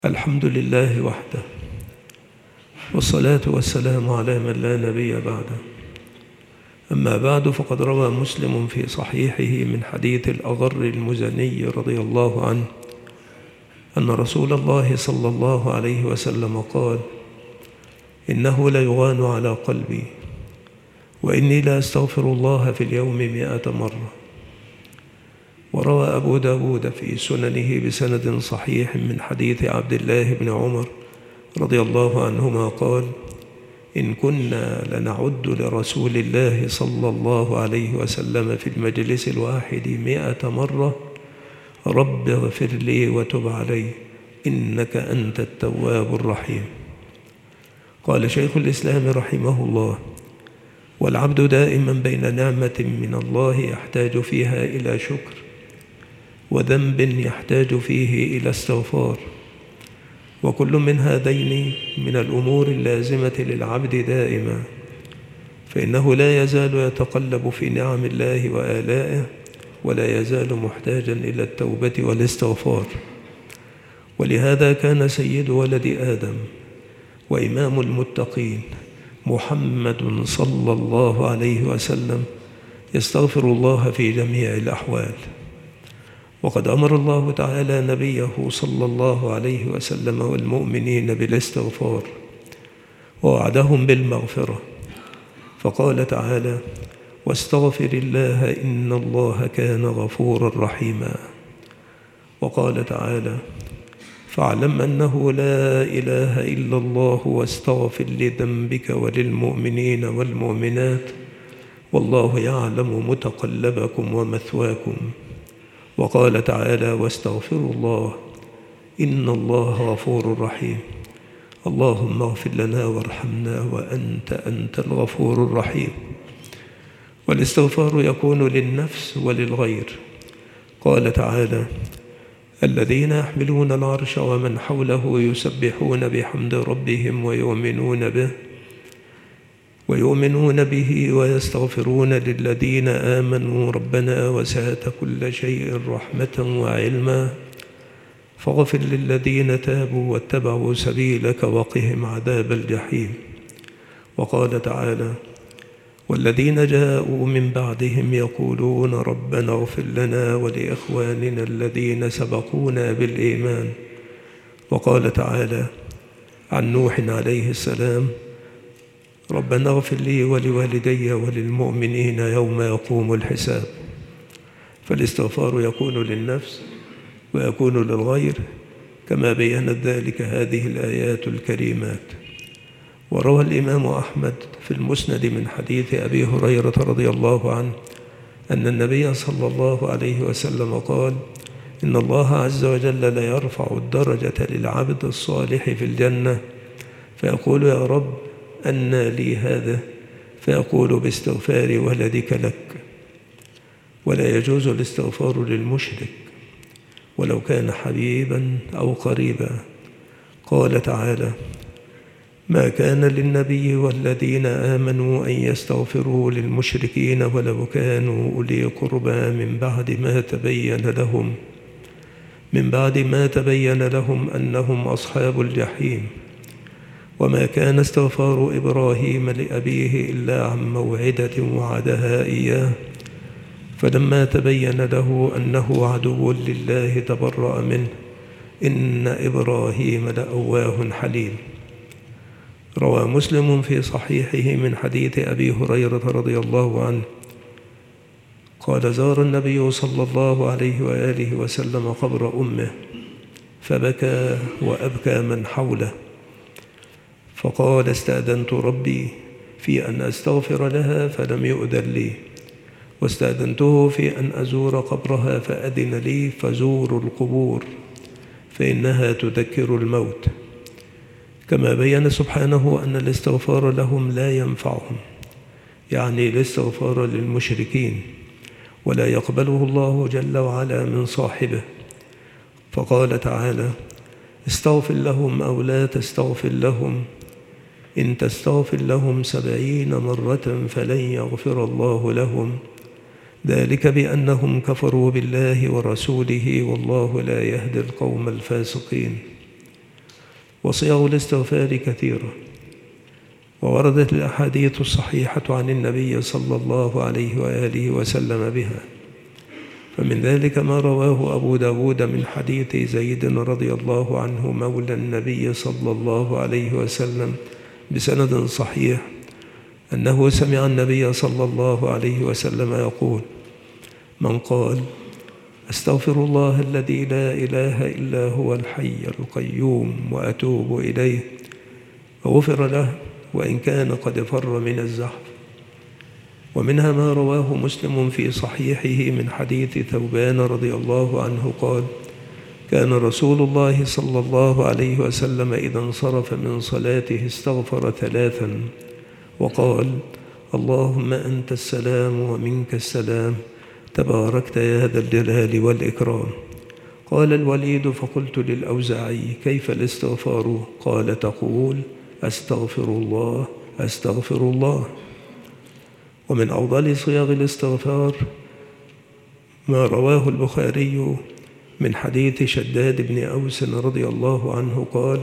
الحمد لله وحده، والصلاة والسلام على من لا نبي بعده. أما بعد، فقد روى مسلم في صحيحه من حديث الأغر المزني رضي الله عنه أن رسول الله صلى الله عليه وسلم قال: إنه ليغان على قلبي، وإني لا أستغفر الله في اليوم 100 مرة. وروى أبو داود في سننه بسند صحيح من حديث عبد الله بن عمر رضي الله عنهما قال: إن كنا لنعد لرسول الله صلى الله عليه وسلم في المجلس الواحد 100 مرة: رب اغفر لي وتب علي إنك أنت التواب الرحيم. قال شيخ الإسلام رحمه الله: والعبد دائما بين نعمة من الله يحتاج فيها إلى شكر، وذنب يحتاج فيه إلى استغفار، وكل من هذين من الأمور اللازمة للعبد دائما، فإنه لا يزال يتقلب في نعم الله وآلائه، ولا يزال محتاجا إلى التوبة والاستغفار. ولهذا كان سيد ولد آدم وإمام المتقين محمد صلى الله عليه وسلم يستغفر الله في جميع الأحوال. وقد أمر الله تعالى نبيه صلى الله عليه وسلم والمؤمنين بالاستغفار، ووعدهم بالمغفرة، فقال تعالى: واستغفر الله إن الله كان غفورا رحيما. وقال تعالى: فاعلم أنه لا إله إلا الله واستغفر لذنبك وللمؤمنين والمؤمنات والله يعلم متقلبكم ومثواكم. وقال تعالى: واستغفروا الله إن الله غفور رحيم. اللهم اغفر لنا وارحمنا وأنت الغفور الرحيم. والاستغفار يكون للنفس وللغير. قال تعالى: الذين يحملون العرش ومن حوله يسبحون بحمد ربهم ويؤمنون به ويستغفرون للذين آمنوا ربنا وسعت كل شيء رحمة وعلما فاغفر للذين تابوا واتبعوا سبيلك وقهم عذاب الجحيم. وقال تعالى: والذين جاءوا من بعدهم يقولون ربنا اغفر لنا ولإخواننا الذين سبقونا بالإيمان. وقال تعالى عن نوح عليه السلام: ربنا اغفر لي ولوالدي وللمؤمنين يوم يقوم الحساب. فالاستغفار يكون للنفس ويكون للغير، كما بيّنت ذلك هذه الآيات الكريمات. وروى الإمام أحمد في المسند من حديث أبي هريرة رضي الله عنه أن النبي صلى الله عليه وسلم قال: إن الله عز وجل ليرفع الدرجة للعبد الصالح في الجنة، فيقول: يا رب أنى لي هذا؟ فيقول: باستغفار ولدك لك. ولا يجوز الاستغفار للمشرك ولو كان حبيبا أو قريبا. قال تعالى: ما كان للنبي والذين آمنوا أن يستغفروا للمشركين ولو كانوا أولي قربى من بعد ما تبين لهم أنهم أصحاب الجحيم. وما كان استغفار إبراهيم لأبيه إلا عن موعدة وعدها إياه، فلما تبين له أنه عدو لله تبرأ منه، إن إبراهيم لأواه حليم. روى مسلم في صحيحه من حديث أبي هريرة رضي الله عنه قال: زار النبي صلى الله عليه وآله وسلم قبر أمه، فبكى وأبكى من حوله، فقال: استأذنت ربي في أن أستغفر لها فلم يؤذن لي، واستأذنته في أن أزور قبرها فأذن لي، فزوروا القبور فإنها تذكر الموت. كما بيّن سبحانه أن الاستغفار لهم لا ينفعهم، يعني الاستغفار للمشركين، ولا يقبله الله جل وعلا من صاحبه. فقال تعالى: استغفر لهم أو لا تستغفر لهم إن تستغفر لهم 70 مرة فلن يغفر الله لهم، ذلك بأنهم كفروا بالله ورسوله والله لا يهدي القوم الفاسقين. وصيغ الاستغفار كثيرة، ووردت الأحاديث الصحيحة عن النبي صلى الله عليه وآله وسلم بها. فمن ذلك ما رواه أبو داود من حديث زيد رضي الله عنه مولى النبي صلى الله عليه وسلم بسند صحيح أنه سمع النبي صلى الله عليه وسلم يقول: من قال أستغفر الله الذي لا إله إلا هو الحي القيوم وأتوب إليه غفر له وإن كان قد فر من الزحف. ومنها ما رواه مسلم في صحيحه من حديث ثوبان رضي الله عنه قال: كان رسول الله صلى الله عليه وسلم إذا انصرف من صلاته استغفر 3 وقال: اللهم أنت السلام ومنك السلام تباركت يا ذا الجلال والإكرام. قال الوليد: فقلت للأوزاعي: كيف الاستغفار؟ قال: تقول أستغفر الله أستغفر الله. ومن أفضل صيغ الاستغفار ما رواه البخاري من حديث شداد بن أوس رضي الله عنه قال: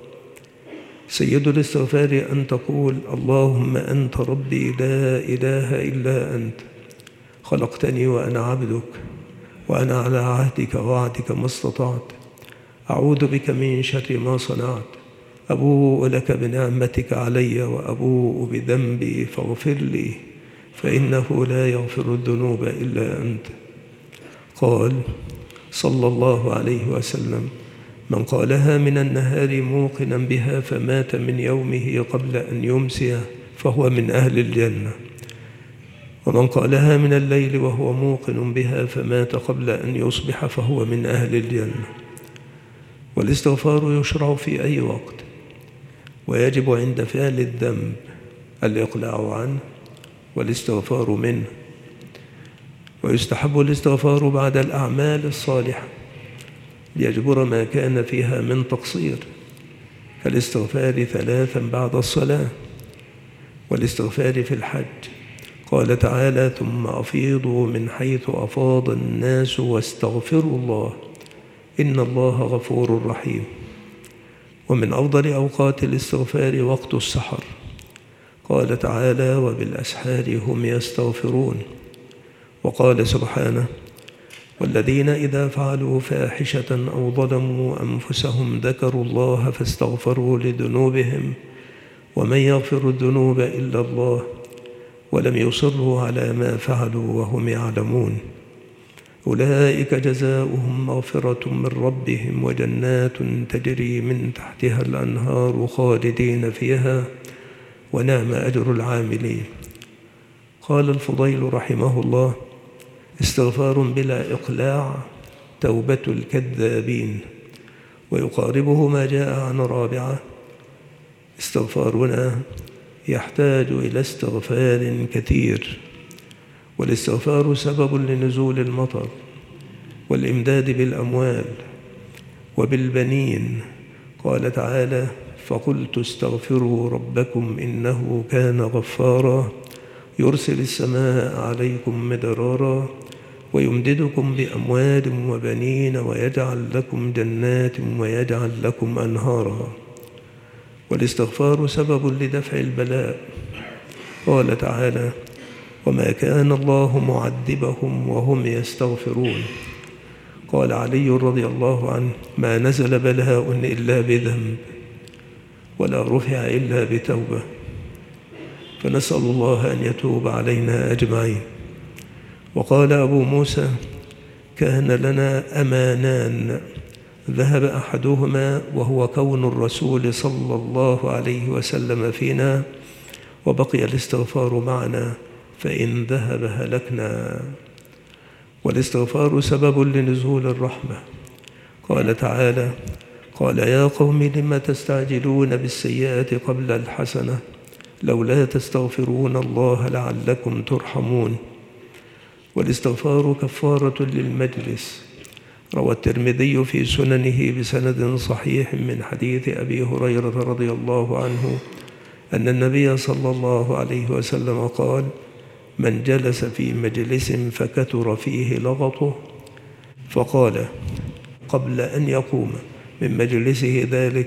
سيد الاستغفار أن تقول: اللهم أنت ربي لا إله إلا أنت، خلقتني وأنا عبدك، وأنا على عهدك ووعدك ما استطعت، أعوذ بك من شر ما صنعت، أبوء لك بنعمتك علي وأبوء بذنبي فاغفر لي فإنه لا يغفر الذنوب إلا أنت. قال صلى الله عليه وسلم: من قالها من النهار موقنا بها فمات من يومه قبل أن يمسي فهو من أهل الجنة، ومن قالها من الليل وهو موقن بها فمات قبل أن يصبح فهو من أهل الجنة. والاستغفار يشرع في أي وقت، ويجب عند فعل الذنب الإقلاع عنه والاستغفار منه، ويستحب الاستغفار بعد الأعمال الصالحة ليجبر ما كان فيها من تقصير، كالاستغفار 3 بعد الصلاة، والاستغفار في الحج. قال تعالى: ثم أفيضوا من حيث أفاض الناس واستغفروا الله إن الله غفور رحيم. ومن أفضل أوقات الاستغفار وقت السحر. قال تعالى: وبالأسحار هم يستغفرون. وقال سبحانه: والذين إذا فعلوا فاحشة أو ظلموا أنفسهم ذكروا الله فاستغفروا لذنوبهم ومن يغفر الذنوب إلا الله ولم يصروا على ما فعلوا وهم يعلمون أولئك جزاؤهم مغفرة من ربهم وجنات تجري من تحتها الأنهار خالدين فيها ونعم أجر العاملين. قال الفضيل رحمه الله: استغفار بلا إقلاع توبة الكذابين. ويقاربه ما جاء عن رابعة: استغفارنا يحتاج إلى استغفار كثير، والاستغفار سبب لنزول المطر والإمداد بالأموال وبالبنين. قال تعالى: فقلت استغفروا ربكم إنه كان غفارا يرسل السماء عليكم مدرارا ويمددكم بأموال وبنين ويجعل لكم جنات ويجعل لكم أنهارا. والاستغفار سبب لدفع البلاء. قال تعالى: وما كان الله معذبهم وهم يستغفرون. قال علي رضي الله عنه: ما نزل بلاء إلا بذنب ولا رفع إلا بتوبة. فنسأل الله أن يتوب علينا أجمعين. وقال أبو موسى: كان لنا أمانان ذهب أحدهما وهو كون الرسول صلى الله عليه وسلم فينا، وبقي الاستغفار معنا، فإن ذهب هلكنا. والاستغفار سبب لنزول الرحمة. قال تعالى: قال يا قوم لم تستعجلون بالسيئة قبل الحسنة لولا تستغفرون الله لعلكم ترحمون. والاستغفار كفارة للمجلس. روى الترمذي في سننه بسند صحيح من حديث أبي هريرة رضي الله عنه أن النبي صلى الله عليه وسلم قال: من جلس في مجلس فكثر فيه لغطه فقال قبل أن يقوم من مجلسه ذلك: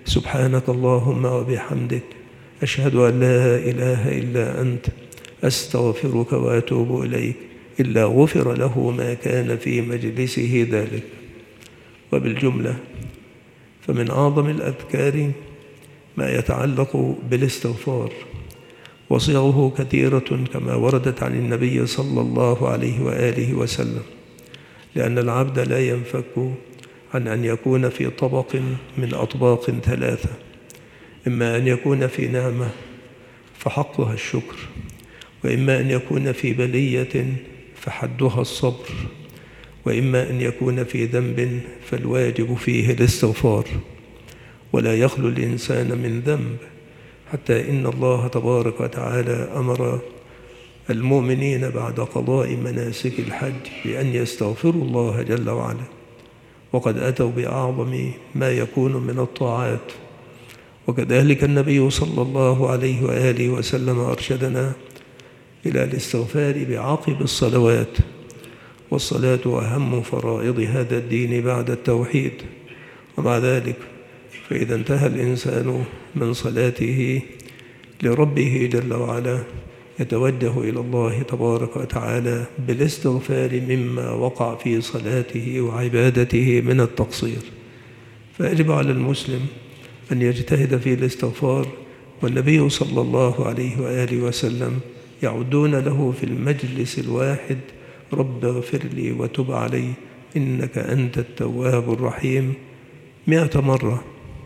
سبحانك اللهم وبحمدك، أشهد أن لا إله إلا أنت، أستغفرك وأتوب إليك، إلا غفر له ما كان في مجلسه ذلك. وبالجملة فمن أعظم الأذكار ما يتعلق بالاستغفار، وصيغه كثيرة كما وردت عن النبي صلى الله عليه وآله وسلم، لأن العبد لا ينفك عن أن يكون في طبق من أطباق ثلاثة: إما أن يكون في نعمة فحقها الشكر، وإما أن يكون في بلية فحدها الصبر، وإما أن يكون في ذنب فالواجب فيه الاستغفار. ولا يخلو الإنسان من ذنب، حتى إن الله تبارك وتعالى أمر المؤمنين بعد قضاء مناسك الحج بأن يستغفروا الله جل وعلا، وقد أتوا بأعظم ما يكون من الطاعات. وكذلك النبي صلى الله عليه وآله وسلم أرشدنا إلى الاستغفار بعقب الصلوات، والصلاة أهم فرائض هذا الدين بعد التوحيد. ومع ذلك فإذا انتهى الإنسان من صلاته لربه جل وعلا يتوجه إلى الله تبارك وتعالى بالاستغفار مما وقع في صلاته وعبادته من التقصير. فيجب على المسلم أن يجتهد في الاستغفار، والنبي صلى الله عليه وآله وسلم يعدون له في المجلس الواحد: رب اغفر لي وتب علي إنك أنت التواب الرحيم 100 مرة،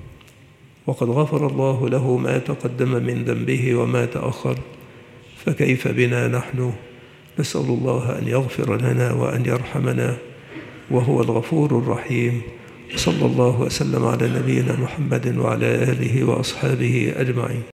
وقد غفر الله له ما تقدم من ذنبه وما تأخر. فكيف بنا نحن؟ نسأل الله أن يغفر لنا وأن يرحمنا، وهو الغفور الرحيم. صلى الله وسلم على نبينا محمد وعلى آله وأصحابه أجمعين.